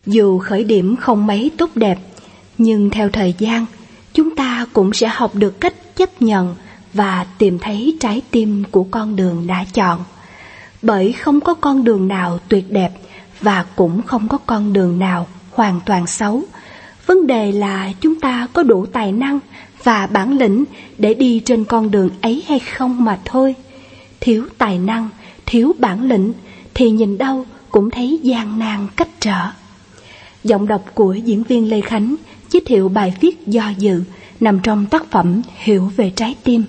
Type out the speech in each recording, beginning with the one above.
Dù khởi điểm không mấy tốt đẹp, nhưng theo thời gian, chúng ta cũng sẽ học được cách chấp nhận và tìm thấy trái tim của con đường đã chọn. Bởi không có con đường nào tuyệt đẹp và cũng không có con đường nào hoàn toàn xấu. Vấn đề là chúng ta có đủ tài năng và bản lĩnh để đi trên con đường ấy hay không mà thôi. Thiếu tài năng, thiếu bản lĩnh thì nhìn đâu cũng thấy gian nan cách trở. Giọng đọc của diễn viên Lê Khánh giới thiệu bài viết Do Dự nằm trong tác phẩm Hiểu về trái tim.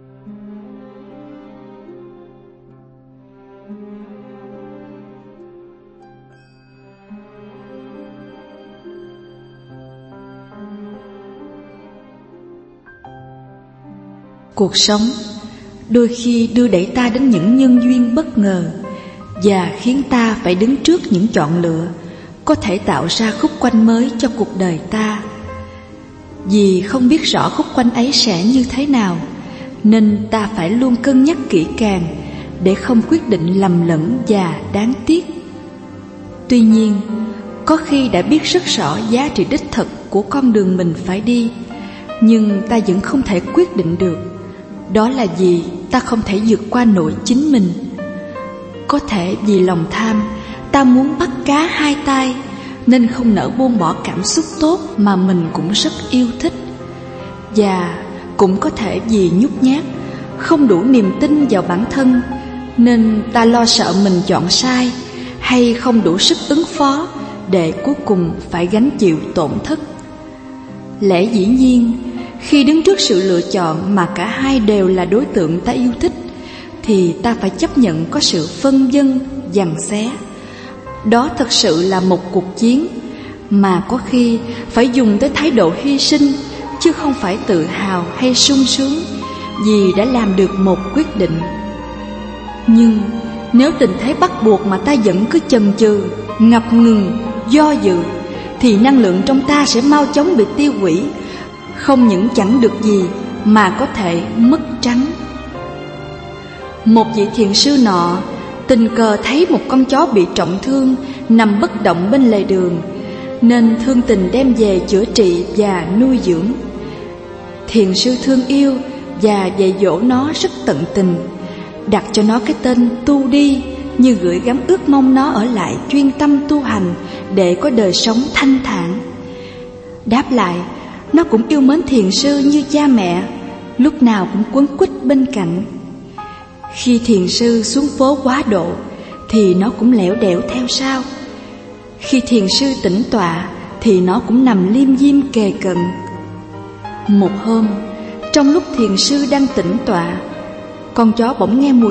Cuộc sống đôi khi đưa đẩy ta đến những nhân duyên bất ngờ và khiến ta phải đứng trước những chọn lựa có thể tạo ra khúc quanh mới cho cuộc đời ta. Vì không biết rõ khúc quanh ấy sẽ như thế nào, nên ta phải luôn cân nhắc kỹ càng để không quyết định lầm lẫn và đáng tiếc. Tuy nhiên, có khi đã biết rất rõ giá trị đích thực của con đường mình phải đi, nhưng ta vẫn không thể quyết định được. Đó là vì ta không thể vượt qua nổi chính mình. Có thể vì lòng tham, ta muốn bắt cá hai tay, nên không nỡ buông bỏ cảm xúc tốt mà mình cũng rất yêu thích. Và cũng có thể vì nhút nhát, không đủ niềm tin vào bản thân, nên ta lo sợ mình chọn sai hay không đủ sức ứng phó, để cuối cùng phải gánh chịu tổn thất. Lẽ dĩ nhiên, khi đứng trước sự lựa chọn mà cả hai đều là đối tượng ta yêu thích, thì ta phải chấp nhận có sự phân vân, giằng xé. Đó thật sự là một cuộc chiến, mà có khi phải dùng tới thái độ hy sinh, chứ không phải tự hào hay sung sướng vì đã làm được một quyết định. Nhưng nếu tình thế bắt buộc mà ta vẫn cứ chần chừ, ngập ngừng, do dự, thì năng lượng trong ta sẽ mau chóng bị tiêu hủy, không những chẳng được gì mà có thể mất trắng. Một vị thiền sư nọ tình cờ thấy một con chó bị trọng thương nằm bất động bên lề đường, nên thương tình đem về chữa trị và nuôi dưỡng. Thiền sư thương yêu và dạy dỗ nó rất tận tình, đặt cho nó cái tên Tu Đi, như gửi gắm ước mong nó ở lại chuyên tâm tu hành để có đời sống thanh thản. Đáp lại, nó cũng yêu mến thiền sư như cha mẹ, lúc nào cũng quấn quýt bên cạnh. Khi thiền sư xuống phố quá độ thì nó cũng lẻo đẻo theo sau. Khi thiền sư tĩnh tọa thì nó cũng nằm liêm diêm kề cận. Một hôm, trong lúc thiền sư đang tĩnh tọa, con chó bỗng nghe mùi